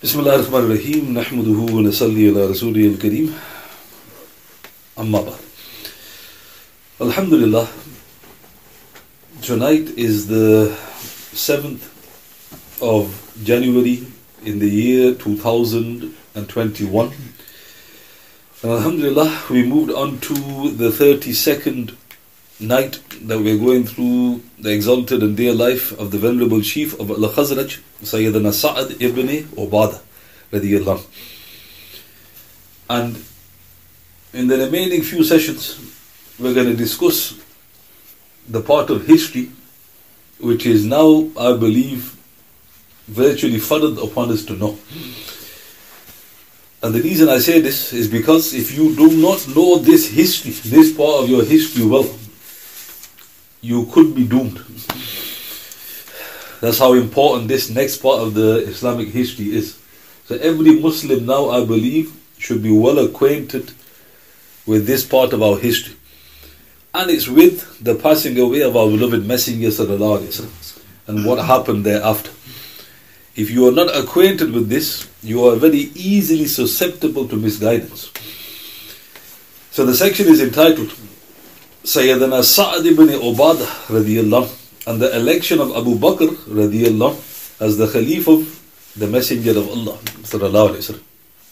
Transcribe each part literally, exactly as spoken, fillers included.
بسم الله الرحمن الرحيم نحمده ونصلي على رسوله الكريم أما بعد. Alhamdulillah, tonight is the seventh of January in the year two thousand twenty-one, and Alhamdulillah we moved on to the thirty-second night that we're going through the exalted and dear life of the venerable chief of Al-Khazraj, Sayyidina Sa'ad ibn Ubadah radiyallahu anhu. And in the remaining few sessions we're going to discuss the part of history which is now, I believe, virtually further upon us to know. And the reason I say this is because if you do not know this history, this part of your history well, you could be doomed. That's how important this next part of the Islamic history is. So every Muslim now, I believe, should be well acquainted with this part of our history. And it's with the passing away of our beloved Messenger sallallahu alaihi wasallam and what happened thereafter. If you are not acquainted with this, you are very easily susceptible to misguidance. So the section is entitled Sayyidina Sa'ad ibn Ubadah radiyallahu anhu, and the election of Abu Bakr radiyallahu anhu as the Khalif of the Messenger of Allah sallallahu alaihi wasallam.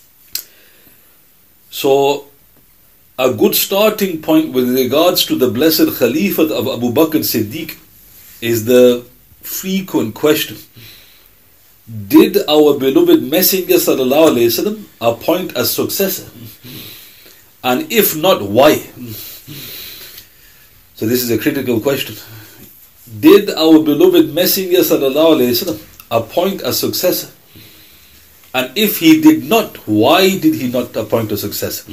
So a good starting point with regards to the blessed Khalifat of Abu Bakr Siddiq is the frequent question: did our beloved Messenger sallallahu alaihi wasallam appoint a successor? And if not, why? So this is a critical question. Did our beloved Messenger sallallahu alaihi wasallam appoint a successor? And if he did not, why did he not appoint a successor?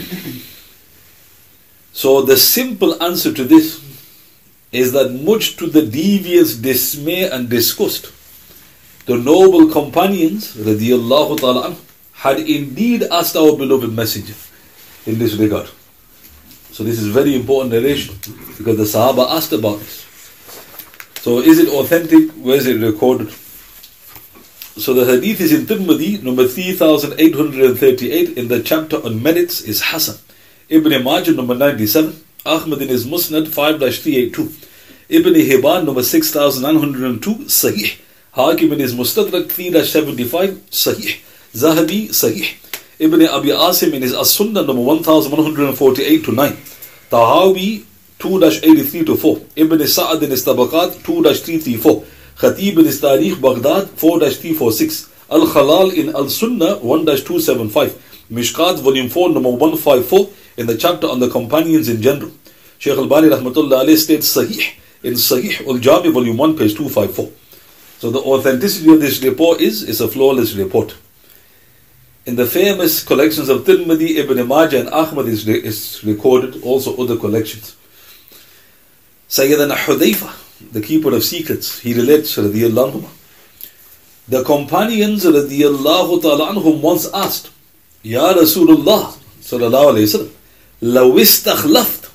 So the simple answer to this is that much to the devious dismay and disgust, the noble companions radiyallahu ta'ala anhu had indeed asked our beloved Messenger in this regard. So this is very important narration because the Sahaba asked about this. So is it authentic? Where is it recorded? So the hadith is in Tirmidhi, number three thousand eight hundred thirty-eight, in the chapter on merits is Hasan. Ibn Majah, number ninety-seven. Ahmad in his Musnad, five three eighty-two. Ibn Hibban, number six thousand nine hundred two, Sahih. Hakim in his Mustadrak, three seventy-five, Sahih. Zahabi, Sahih. Ibn Abi Asim in his As-Sunnah, number one thousand one hundred forty-eight to nine. Tahawi, two eighty-three to four. Ibn Sa'ad in his Tabaqat, two three thirty-four. Khatib in his Tarikh, Baghdad, four three forty-six. Al-Khalal in Al-Sunnah, one two seventy-five. Mishkat, volume four, number one fifty-four, in the chapter on the companions in general. Shaykh Al-Bani rahmatullah alayhi states Sahih in Sahih Al-Jami, volume one, page two fifty-four. So the authenticity of this report is, is a flawless report. In the famous collections of Tirmidhi, Ibn Majah and Ahmad is, is recorded, also other collections. Sayyidina Hudayfa, the keeper of secrets, he relates radiyallahu anhu, the companions radiyallahu ta'ala anhum once asked, Ya Rasulullah sallallahu alayhi wa sallam, law istakhlaft,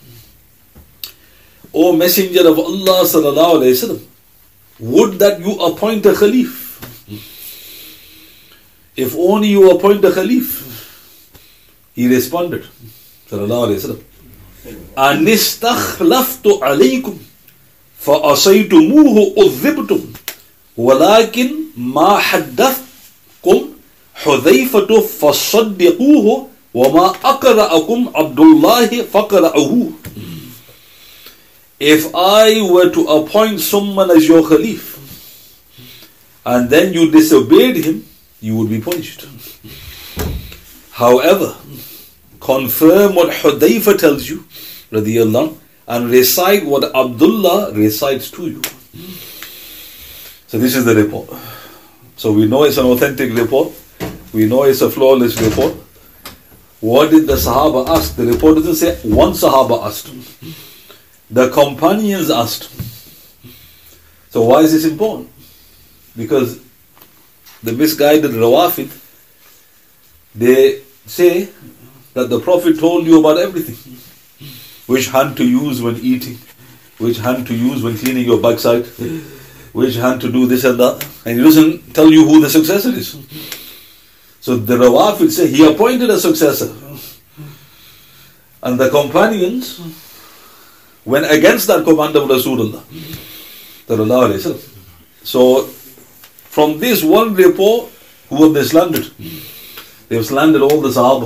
O Messenger of Allah sallallahu alayhi wa sallam, would that you appoint a Khalif? If only you appoint a Khalif. He responded, sallallahu alayhi wa sallam, Anistakhlaftu alaykum فَأَصَيْتُمُوهُ أُذِّبْتُمْ وَلَكِنْ مَا حَدَّثْكُمْ حُذَيْفَةُ فَصَدِّقُوهُ وَمَا أَقْرَأَكُمْ عَبْدُ اللَّهِ فَقْرَأُهُ. If I were to appoint someone as your Khalif and then you disobeyed him, you would be punished. However, confirm what Hudayfa tells you, radiyallahu anhu, and recite what Abdullah recites to you. So this is the report. So we know it's an authentic report. We know it's a flawless report. What did the Sahaba ask? The report doesn't say one Sahaba asked. The companions asked. So why is this important? Because the misguided Rawafid, they say that the Prophet told you about everything. Which hand to use when eating, which hand to use when cleaning your backside, which hand to do this and that, and he doesn't tell you who the successor is. So the Rawafid say he appointed a successor. And the companions went against that command of Rasulullah. So from this one report, who have they slandered? They have slandered all the Sahaba.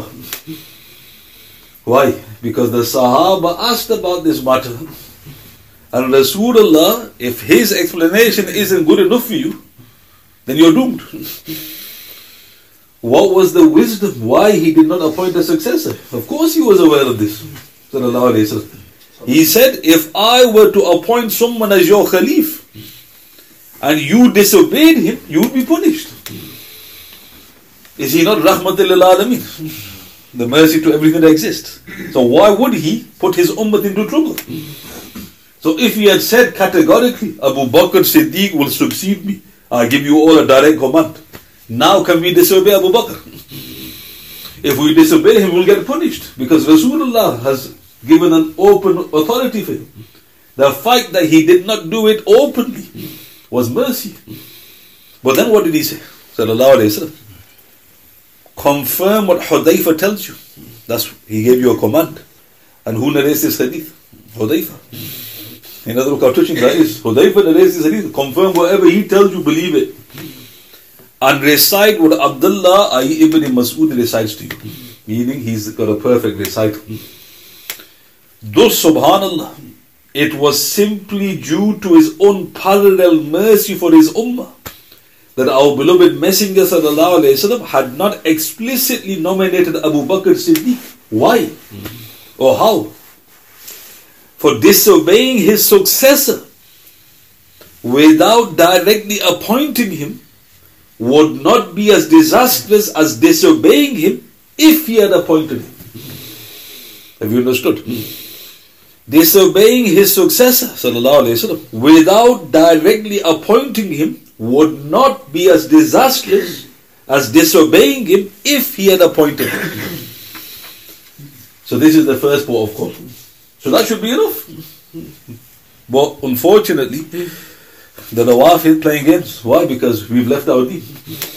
Why? Because the Sahaba asked about this matter. And Rasulullah, if his explanation isn't good enough for you, then you're doomed. What was the wisdom? Why he did not appoint a successor? Of course he was aware of this. He said, if I were to appoint someone as your Khalif, and you disobeyed him, you would be punished. Is he not Rahmatul lil Alameen? The mercy to everything that exists. So why would he put his ummah into trouble? So if he had said categorically, Abu Bakr Siddiq will succeed me, I give you all a direct command. Now can we disobey Abu Bakr? If we disobey him, we'll get punished. Because Rasulullah has given an open authority for him. The fact that he did not do it openly was mercy. But then what did he say? Sallallahu Alaihi Wasallam. Confirm what Hudayfa tells you. That's he gave you a command. And who narrates this hadith? Hudayfa. In other words, how touching that is. Hudayfa narrates this hadith. Confirm whatever he tells you, believe it. And recite what Abdullah that is Ibn Mas'ud recites to you. Meaning he's got a perfect recital. Thus, subhanallah, it was simply due to his unparalleled mercy for his ummah that our beloved Messenger sallallahu alaihi wasallam had not explicitly nominated Abu Bakr Siddiq. Why? Or how? For disobeying his successor without directly appointing him would not be as disastrous as disobeying him if he had appointed him. Have you understood? Disobeying his successor sallallahu alaihi wasallam without directly appointing him would not be as disastrous as disobeying him if he had appointed him. So this is the first port of call. So that should be enough. But unfortunately, the Rawafid playing games. Why? Because we've left our deen.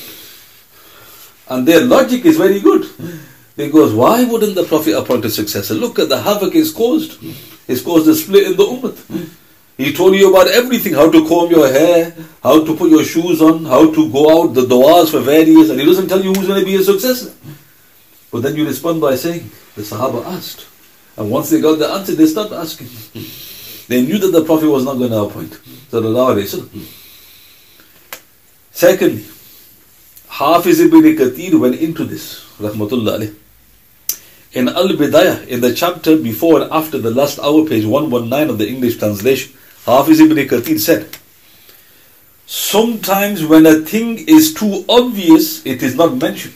And their logic is very good. Because why wouldn't the Prophet appoint a successor? Look at the havoc it's caused. It's caused a split in the ummah. He told you about everything, how to comb your hair, how to put your shoes on, how to go out, the du'as for various, and he doesn't tell you who's going to be a successor. But then you respond by saying, the Sahaba asked. And once they got the answer, they stopped asking. They knew that the Prophet was not going to appoint. Secondly, Hafiz ibn Kathir went into this, rahmatullah alayh. In Al-Bidayah, in the chapter before and after the last hour, page one nineteen of the English translation, Hafiz ibn Kathir said, sometimes when a thing is too obvious, it is not mentioned.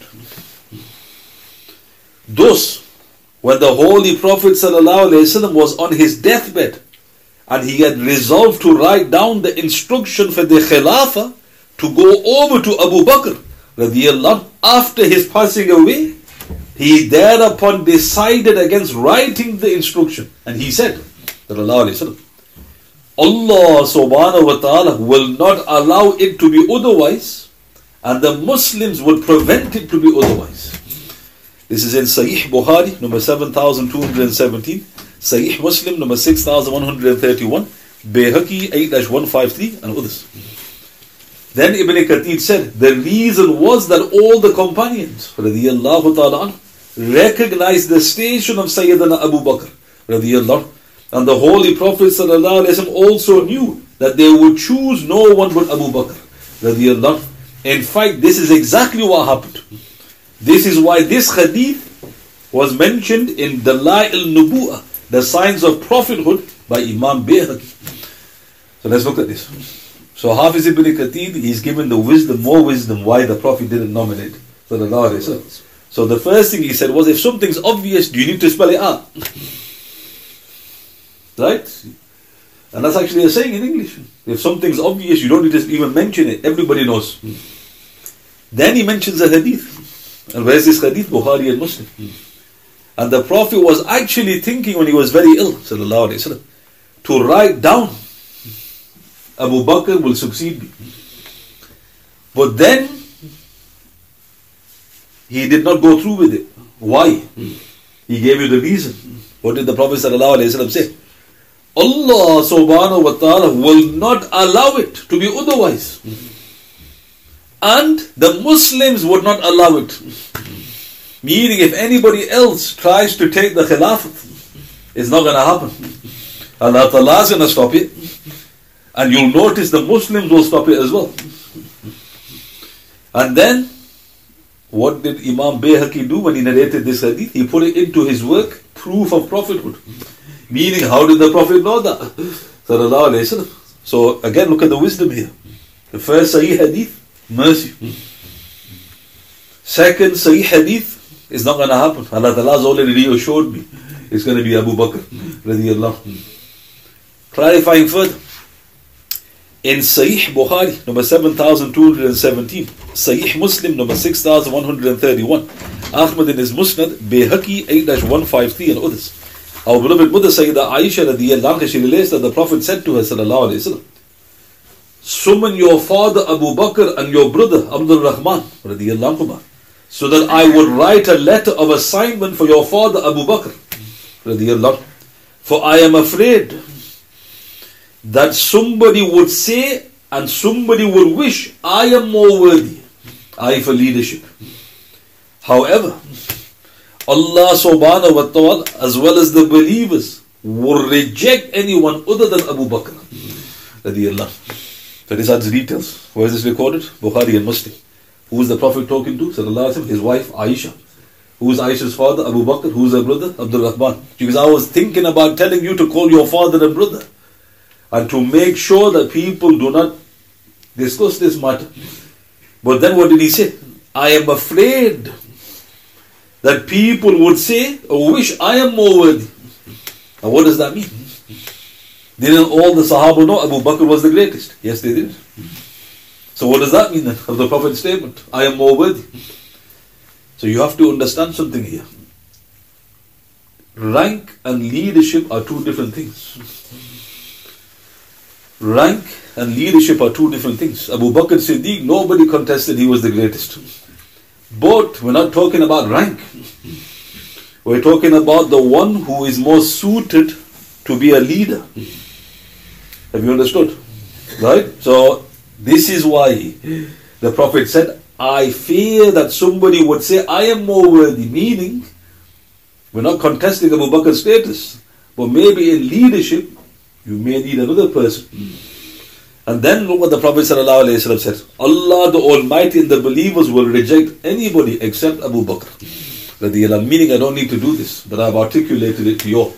Thus, when the Holy Prophet ﷺ was on his deathbed, and he had resolved to write down the instruction for the Khilafah to go over to Abu Bakr radiyallahu after his passing away, he thereupon decided against writing the instruction. And he said, Allah subhanahu wa ta'ala will not allow it to be otherwise, and the Muslims would prevent it to be otherwise. This is in Sahih Bukhari, number seven thousand two hundred seventeen, Sahih Muslim, number six thousand one hundred thirty-one, Bayhaqi eight dash one fifty-three, and others. Then Ibn Kathir said, the reason was that all the companions, radiyallahu ta'ala anhu, recognized the station of Sayyidina Abu Bakr, radiyallahu, and the Holy Prophet sallallahu alaihi wasallam also knew that they would choose no one but Abu Bakr, radiyallahu. In fact, this is exactly what happened. This is why this hadith was mentioned in Dala'il Nubu'ah, the signs of prophethood, by Imam Bayhaqi. So let's look at this. So Hafiz ibn Kathir, he's given the wisdom, more wisdom, why the Prophet didn't nominate. So the first thing he said was, if something's obvious, do you need to spell it out? Right? And that's actually a saying in English. If something's obvious, you don't need to even mention it. Everybody knows. Then he mentions a hadith. And where's this hadith? Bukhari and Muslim. And the Prophet was actually thinking when he was very ill, sallallahu alaihi wasallam, to write down, Abu Bakr will succeed me. But then he did not go through with it. Why? He gave you the reason. What did the Prophet ﷺ say? Allah subhanahu wa ta'ala will not allow it to be otherwise. And the Muslims would not allow it. Meaning, if anybody else tries to take the Khilafat, it's not going to happen. Allah Ta'ala is going to stop it. And you'll notice the Muslims will stop it as well. And then, what did Imam Bayhaqi do when he narrated this hadith? He put it into his work, Proof of Prophethood. Meaning, how did the Prophet know that? Sallallahu Alaihi Wasallam. So, again, look at the wisdom here. The first Sahih hadith, mercy. Second Sahih hadith, it's not going to happen. Allah Ta'ala has already reassured me. It's going to be Abu Bakr radiyallahu. Clarifying further. In Sahih Bukhari, number seven thousand two hundred seventeen. Sahih Muslim, number six thousand one hundred thirty-one. Ahmad in his Musnad, Bayhaqi eight dash one fifty-three and others. Our beloved mother Sayyidah Aisha radiyallahu anha, she relates that the Prophet said to her sallallahu alayhi wa sallam, summon your father Abu Bakr and your brother Abdul Rahman radiyallahu anhu, so that I would write a letter of assignment for your father Abu Bakr radiyallahu anhu. For I am afraid that somebody would say and somebody would wish, I am more worthy, I for leadership. However, Allah subhanahu wa ta'ala as well as the believers will reject anyone other than Abu Bakr radiyallahu anhu. So this adds details. Where is this recorded? Bukhari and Muslim. Who is the Prophet talking to? Sallallahu Alaihi Wasallam. His wife Aisha. Who is Aisha's father? Abu Bakr. Who is her brother? Abdul Rahman. Because I was thinking about telling you to call your father and brother, and to make sure that people do not discuss this matter. But then what did he say? I am afraid that people would say or wish I am more worthy. And what does that mean? Didn't all the Sahaba know Abu Bakr was the greatest? Yes, they did. So what does that mean then of the Prophet's statement? I am more worthy. So you have to understand something here. Rank and leadership are two different things. Rank and leadership are two different things. Abu Bakr Siddiq, nobody contested he was the greatest. But we're not talking about rank. We're talking about the one who is most suited to be a leader. Have you understood? Right? So this is why the Prophet said, I fear that somebody would say, I am more worthy. Meaning, we're not contesting Abu Bakr's status, but maybe in leadership, you may need another person. And then look what the Prophet ﷺ said. Allah the Almighty and the believers will reject anybody except Abu Bakr. Meaning, I don't need to do this, but I've articulated it to you.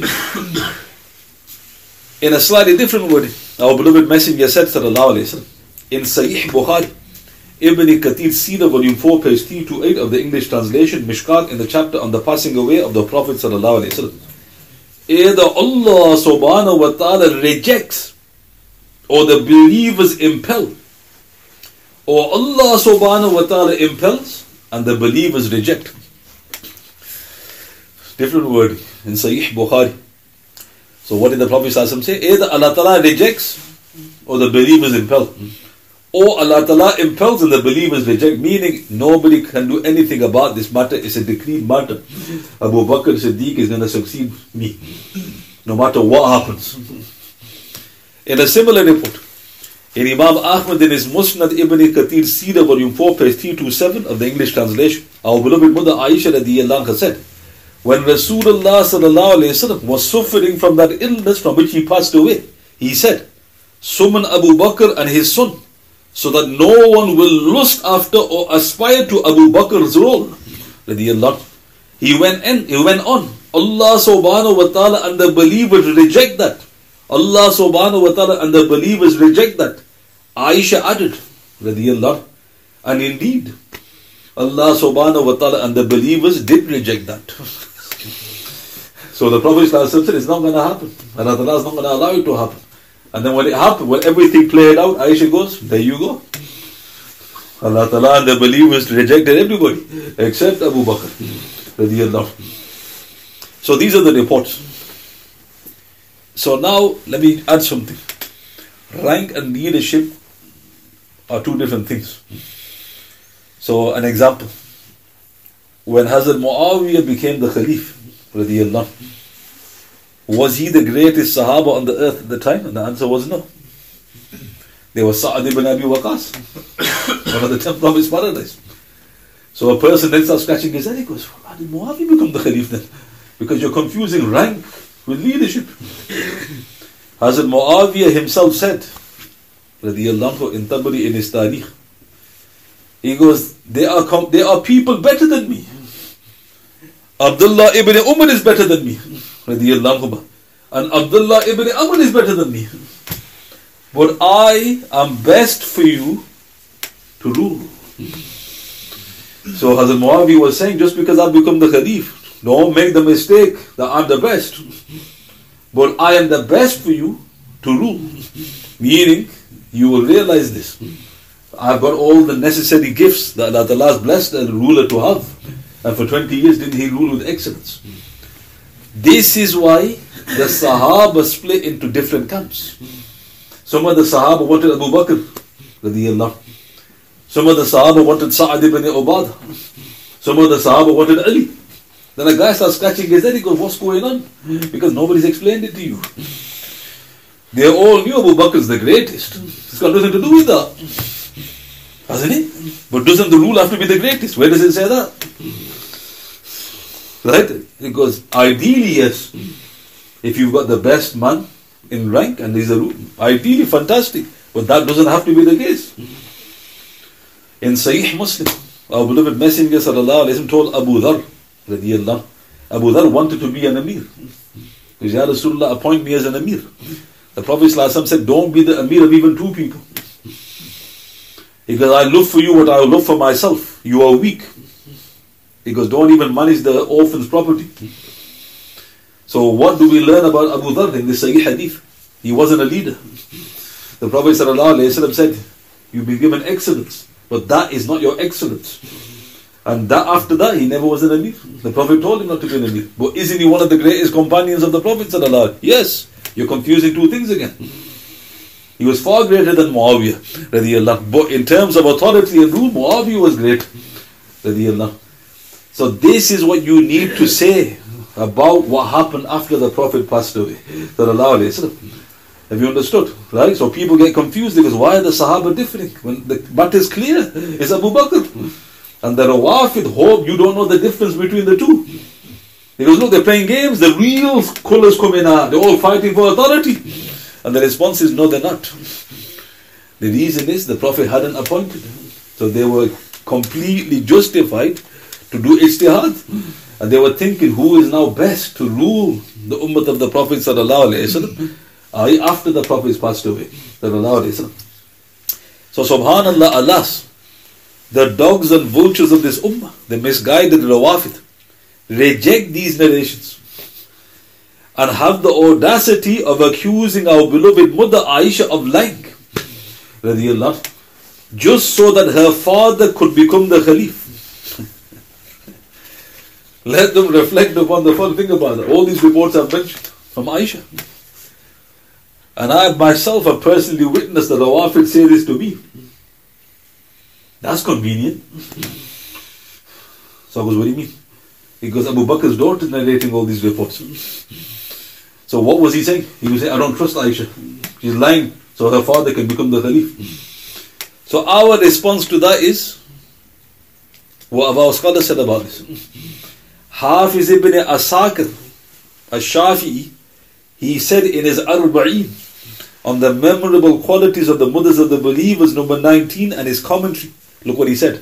In a slightly different word, our beloved Messenger said, ﷺ, in Sahih Bukhari, Ibn Kathir Sira, volume four, page three twenty-eight of the English translation, Mishkat, in the chapter on the passing away of the Prophet ﷺ. Either Allah subhanahu wa ta'ala rejects, or the believers impel, or Allah subhanahu wa ta'ala impels and the believers reject. Different word in Sahih Bukhari. So what did the Prophet ﷺ say? Either Allah ta'ala rejects or the believers impel, or Allah ta'ala impels and the believers reject, meaning nobody can do anything about this matter. It's a decreed matter. Abu Bakr Siddiq is going to succeed me, no matter what happens. In a similar report, in Imam Ahmad in his Musnad Ibn Kathir Sira, volume four, page three twenty-seven of the English translation, our beloved mother Aisha radiyallahu anha said, when Rasulullah sallallahu alayhi wa sallam was suffering from that illness from which he passed away, he said, summon Abu Bakr and his son, so that no one will lust after or aspire to Abu Bakr's role. He went in, he went on. Allah subhanahu wa ta'ala and the believers reject that. Allah subhanahu wa ta'ala and the believers reject that. Aisha added, radiyallahu, and indeed, Allah subhanahu wa ta'ala and the believers did reject that. So the Prophet said, it's not going to happen. Allah ta'ala is not going to allow it to happen. And then when it happened, when everything played out, Aisha goes, there you go. Allah ta'ala and the believers rejected everybody except Abu Bakr radiyallahu. So these are the reports. So now let me add something. Rank and leadership are two different things. So an example. when Hazrat Muawiyah became the Khalif, radiyallahu, was he the greatest Sahaba on the earth at the time? And the answer was no. There was Sa'ad ibn Abi Waqas, one of the ten promised paradise. So a person then starts scratching his head. He goes, why did Muawiyah become the Khalif then? Because you're confusing rank with leadership. Hazrat Muawiyah himself said, radiyallahu in Tabari in his Tarikh, he goes, there are, com- there are people better than me. Abdullah ibn Umar is better than me, radiyallahu, and Abdullah ibn Amr is better than me. But I am best for you to rule. So Hazrat Muawiyah was saying, just because I've become the Khalif, don't make the mistake that I'm the best. But I am the best for you to rule. Meaning, you will realize this. I've got all the necessary gifts that Allah has blessed a ruler to have. And for twenty years did he rule with excellence. This is why the Sahaba split into different camps. Some of the Sahaba wanted Abu Bakr, radiyallahu. Some of the Sahaba wanted Sa'ad ibn Ubadah. Some of the Sahaba wanted Ali. Then a guy starts scratching his head, he goes, what's going on? Because nobody's explained it to you. They all knew Abu Bakr is the greatest. It's got nothing to do with that. Hasn't it? But doesn't the rule have to be the greatest? Where does it say that? Right? Because ideally, yes. If you've got the best man in rank and there's a rule, ideally fantastic. But that doesn't have to be the case. In Sahih Muslim, our beloved Messenger sallallahu alayhi wa sallam told Abu Dharr, radiyallahu, Abu Dharr wanted to be an Amir. Because Ya Rasulullah, appoint me as an Amir. The Prophet sallallahu alayhi wa sallam said, don't be the Amir of even two people. He goes, I love for you what I love for myself. You are weak. He goes, don't even manage the orphan's property. So what do we learn about Abu Dharr in this Sahih Hadith? He wasn't a leader. The Prophet sallallahu alayhi wa sallam said, you've been given excellence, but that is not your excellence. And that after that, he never was an Amir. The Prophet told him not to be an Amir. But isn't he one of the greatest companions of the Prophet sallallahu alayhi wa sallam? Yes. You're confusing two things again. He was far greater than Muawiyah, radiyallahu. But in terms of authority and rule, Muawiyah was great, radiyallahu. So this is what you need to say about what happened after the Prophet passed away, sallallahu alayhi wa sallam. Have you understood? Right? So people get confused because why are the Sahaba differing? When the matter is clear, it's Abu Bakr. And the Rawafid hope you don't know the difference between the two. Because look, they're playing games, the real colours come in, they're all fighting for authority. And the response is, no, they're not. The reason is the Prophet hadn't appointed them. So they were completely justified to do ijtihad. And they were thinking, who is now best to rule the ummah of the Prophet sallallahu alayhi wa sallam after the Prophet has passed away. Sallallahu alayhi wa sallam. So subhanallah, alas, the dogs and vultures of this ummah, the misguided Rawafid, reject these narrations and have the audacity of accusing our beloved mother Aisha of lying, radiyallahu, just so that her father could become the Khalif. Let them reflect upon the fun thing about it. All these reports I've mentioned from Aisha. And I myself have personally witnessed the Rawafid say this to me. That's convenient. So I goes, what do you mean? Because Abu Bakr's daughter is narrating all these reports. So what was he saying? He was saying, I don't trust Aisha. She's lying so her father can become the Khalif. So our response to that is what our scholars said about this. Hafiz ibn Asakir al-Shafi'i, he said in his Arba'in on the memorable qualities of the mothers of the believers, number nineteen, and his commentary. Look what he said.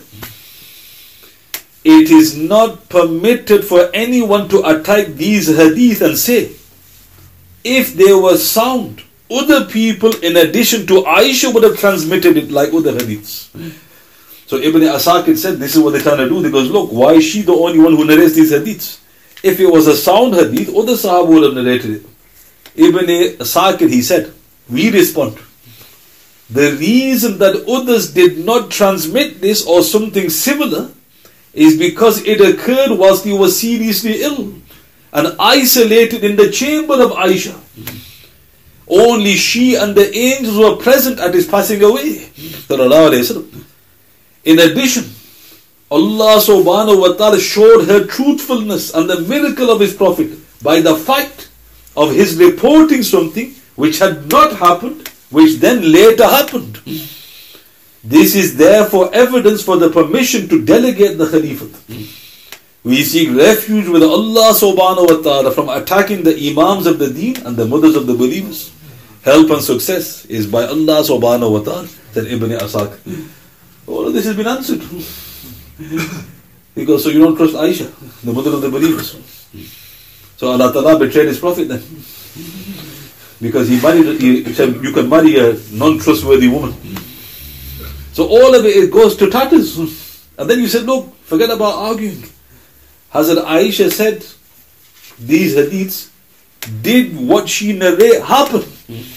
It is not permitted for anyone to attack these hadith and say, if they were sound, other people in addition to Aisha would have transmitted it like other hadiths. So Ibn Asakir said, this is what they're trying to do. They goes, look, why is she the only one who narrates these hadiths? If it was a sound hadith, other Sahaba would have narrated it. Ibn Asakir, he said, we respond, the reason that others did not transmit this or something similar is because it occurred whilst he was seriously ill and isolated in the chamber of Aisha. Only she and the angels were present at his passing away. In addition, Allah subhanahu wa ta'ala showed her truthfulness and the miracle of His Prophet by the fact of his reporting something which had not happened, which then later happened. This is therefore evidence for the permission to delegate the Khalifat. We seek refuge with Allah subhanahu wa ta'ala from attacking the Imams of the Deen and the mothers of the believers. Help and success is by Allah subhanahu wa ta'ala, said Ibn Asakir. All of this has been answered. Because so you don't trust Aisha, the mother of the believers. So Allah ta'ala betrayed His Prophet then. Because he married, he said you can marry a non-trustworthy woman. So all of it, it goes to tatters. And then you said, look, forget about arguing. Hazrat Aisha said, these hadiths, did what she narrated happen?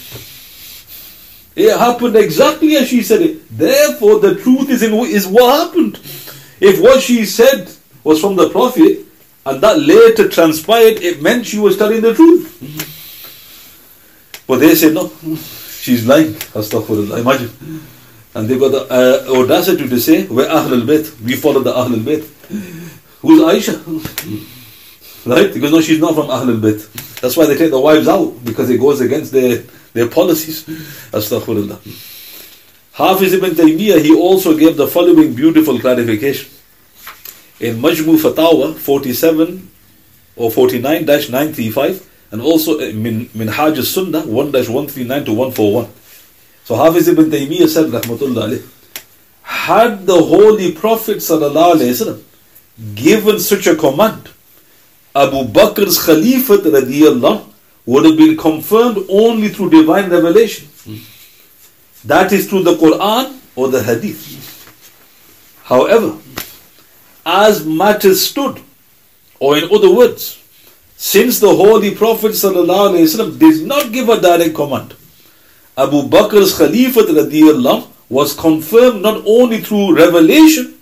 It happened exactly as she said it. Therefore, the truth is in is what happened. If what she said was from the Prophet, and that later transpired, it meant she was telling the truth. But they said, no, she's lying. Astaghfirullah, imagine. And they got the uh, audacity to say, we're Ahl al-Bayt, we follow the Ahl al-Bayt. Who's Aisha? Right? Because no, she's not from Ahl al-Bayt. That's why they take the wives out, because it goes against their, their policies. Astaghfirullah. Hafiz ibn Taymiyyah, he also gave the following beautiful clarification. In Majmu Fatawa forty-seven or forty-nine dash nine thirty-five, and also in Minhaj al-Sunnah one dash one thirty-nine to one forty-one. So Hafiz ibn Taymiyyah said, Rahmatullah alayh, had the Holy Prophet sallallahu alayhi wasallam given such a command, Abu Bakr's Khalifat radiyallahu would have been confirmed only through divine revelation. That is through the Quran or the Hadith. However, as matters stood, or in other words, since the Holy Prophet sallallahu alaihi wasallam did not give a direct command, Abu Bakr's Khalifat radiyallahu was confirmed not only through revelation,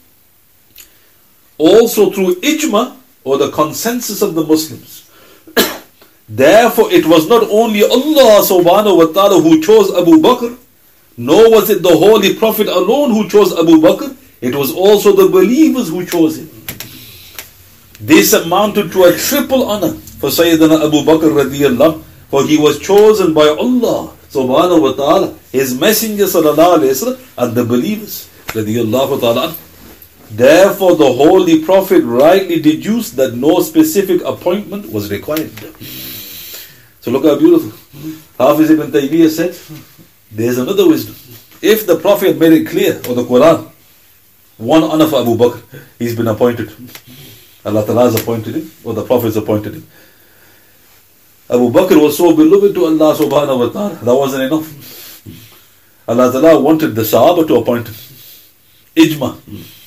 also through ijma, or the consensus of the Muslims. Therefore, it was not only Allah subhanahu wa ta'ala who chose Abu Bakr, nor was it the Holy Prophet alone who chose Abu Bakr, it was also the believers who chose him. This amounted to a triple honor for Sayyidina Abu Bakr radiyallahu, for he was chosen by Allah subhanahu wa ta'ala, His Messenger sallallahu alayhi wa sallam, and the believers radiyallahu ta'ala. Therefore, the Holy Prophet rightly deduced that no specific appointment was required. So look how beautiful. Hafiz ibn Taymiyyah said, there's another wisdom. If the Prophet made it clear, or the Quran, one honor for Abu Bakr, he's been appointed. Allah Ta'ala has appointed him, or the Prophet has appointed him. Abu Bakr was so beloved to Allah subhanahu wa ta'ala, that wasn't enough. Allah Ta'ala wanted the Sahaba to appoint him. Ijma.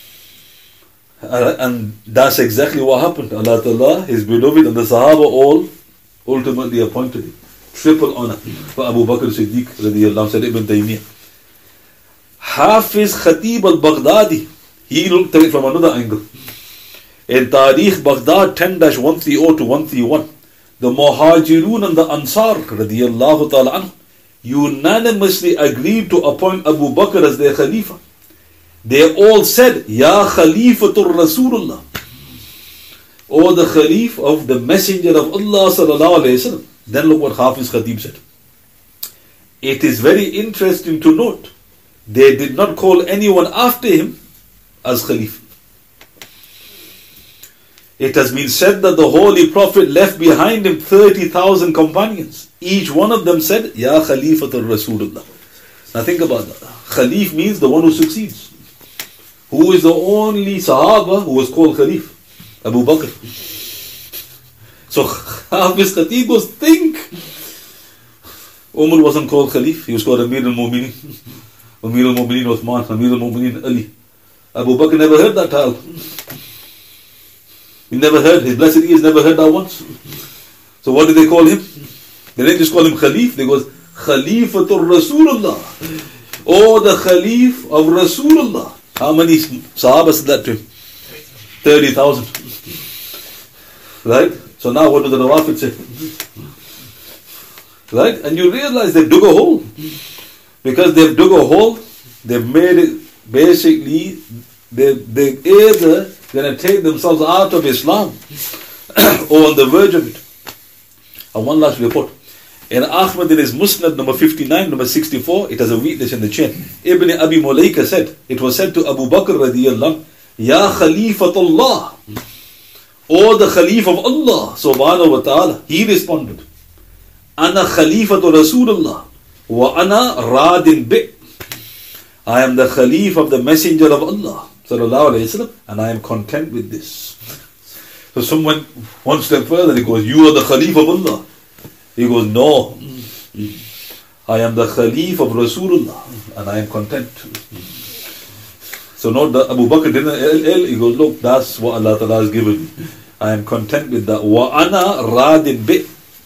And that's exactly what happened. Allah Ta'ala, His beloved and the Sahaba all ultimately appointed him. Triple honor for Abu Bakr Siddiq radiyallahu, said Ibn Taymiyyah. Hafiz Khatib al-Baghdadi, he looked at it from another angle. In Tarikh Baghdad ten dash one thirty to one thirty-one, the Muhajirun and the Ansar radiyallahu ta'ala anhu unanimously agreed to appoint Abu Bakr as their Khalifa. They all said, Ya Khalifatul Rasulullah, or the Khalif of the Messenger of Allah sallallahu alayhi wa sallam. Then look what Hafiz Khatib said. It is very interesting to note, they did not call anyone after him as Khalif. It has been said that the Holy Prophet left behind him thirty thousand companions. Each one of them said, Ya Khalifatul Rasulullah. Now think about that. Khalif means the one who succeeds. Who is the only Sahaba who was called Khalif? Abu Bakr. So Hafiz Khatib goes, think. Umar wasn't called Khalif, he was called Amir al-Mu'mineen. Amir al-Mu'mineen Uthman, Amir al-Mu'mineen Ali. Abu Bakr never heard that title. He never heard, his blessed ears never heard that once. So what did they call him? They didn't just call him Khalif, they goes Khalifatul Rasulullah, or the Khalif of Rasulullah. How many Sahaba said that to him? thirty thousand. Right? So now what do the Nawafid say? Right? And you realize they've dug a hole. Because they've dug a hole, they've made it basically they, they're either going to take themselves out of Islam or on the verge of it. And one last report. In Ahmad in his Musnad number fifty-nine, number sixty-four, it has a weakness in the chain. Ibn Abi Mulaika said, it was said to Abu Bakr radiyallahu, Ya Khalifatullah, O the Khalifah of Allah subhanahu wa ta'ala. He responded, Ana Khalifatu Rasulullah, wa ana radin bi. I am the Khalifah of the Messenger of Allah sallallahu alayhi wa sallam, and I am content with this. So someone, one step further, he goes, you are the Khalifah of Allah. He goes, no, I am the Khalifah of Rasulullah, and I am content. So note that Abu Bakr didn't ill, he goes, look, that's what Allah Ta'ala has given me. I am content with that. Wa ana radin bi.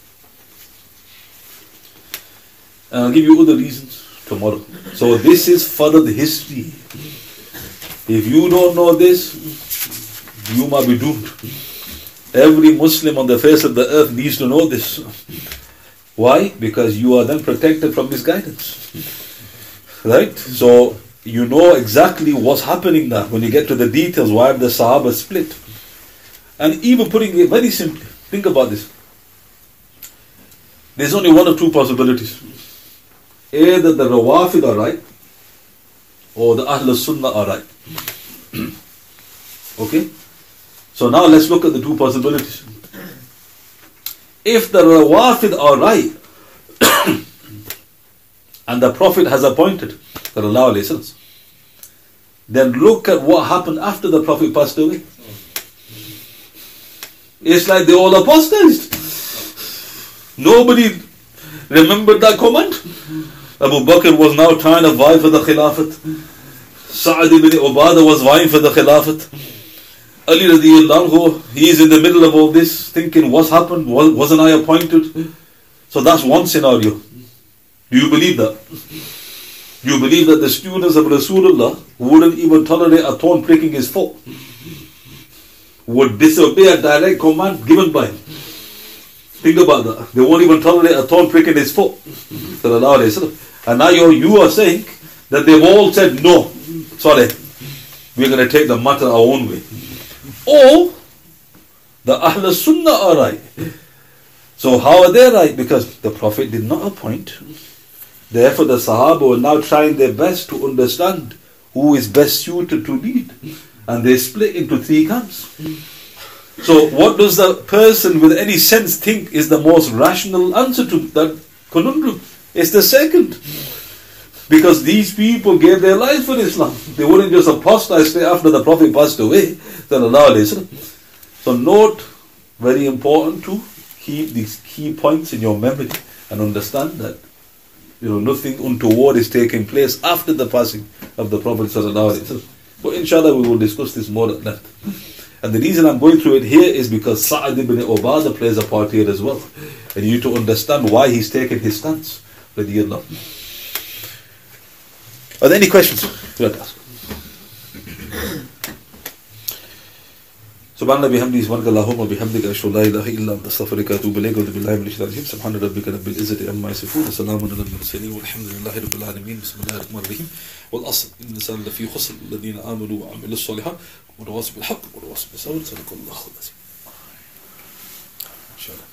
And I'll give you other reasons tomorrow. So this is further the history. If you don't know this, you might be doomed. Every Muslim on the face of the earth needs to know this. Why? Because you are then protected from misguidance. Right? So you know exactly what's happening now. When you get to the details, why the Sahaba split. And even putting it very simply, think about this. There's only one of two possibilities. Either the Rawafid are right, or the Ahl Sunnah are right. Okay? So now let's look at the two possibilities. If the Rawafid are right, and the Prophet has appointed, sallallahu alayhi wasallam, then look at what happened after the Prophet passed away. It's like they all apostatized. Nobody remembered that command. Abu Bakr was now trying to vie for the Khilafat. Sa'ad ibn Ubadah was vying for the Khilafat. Ali radiallahu anhu, he is in the middle of all this, thinking, what's happened? Wasn't I appointed? So that's one scenario. Do you believe that? You believe that the students of Rasulullah wouldn't even tolerate a thorn pricking his foot? Would disobey a direct command given by him? Think about that. They won't even tolerate a thorn pricking his foot. And now you're, you are saying that they've all said, no, sorry, we're going to take the matter our own way. Or the Ahl Sunnah are right. So how are they right? Because the Prophet did not appoint. Therefore the Sahaba were now trying their best to understand who is best suited to lead. And they split into three camps. So what does the person with any sense think is the most rational answer to that conundrum? It's the second. Because these people gave their lives for Islam. They wouldn't just apostatize straight after the Prophet passed away. So note, very important to keep these key points in your memory and understand that, you know, nothing untoward is taking place after the passing of the Prophet. But inshallah we will discuss this more at length. And the reason I'm going through it here is because Sa'ad ibn Ubadah plays a part here as well. And you need to understand why he's taken his stance. Are there any questions? Let's ask. Subhanallah bihamdihi subhanakallahumma bihamdika ashhadu an la ilaha illa anta astaghfiruka wa atubu ilayk. Wa billahi minash shaitanir rajim. Subhana rabbika rabbil izzati amma yasifun. Salamun alal mursalin walhamdulillahi rabbil alamin. Bismillahir rahmanir rahim. Wal asr inna al-insana lafi khusr alladhina amanu wa amilus solihat wa tawasaw bil haqq wa tawasaw bis sabr. Sadaqallahu al-azim. Inshallah.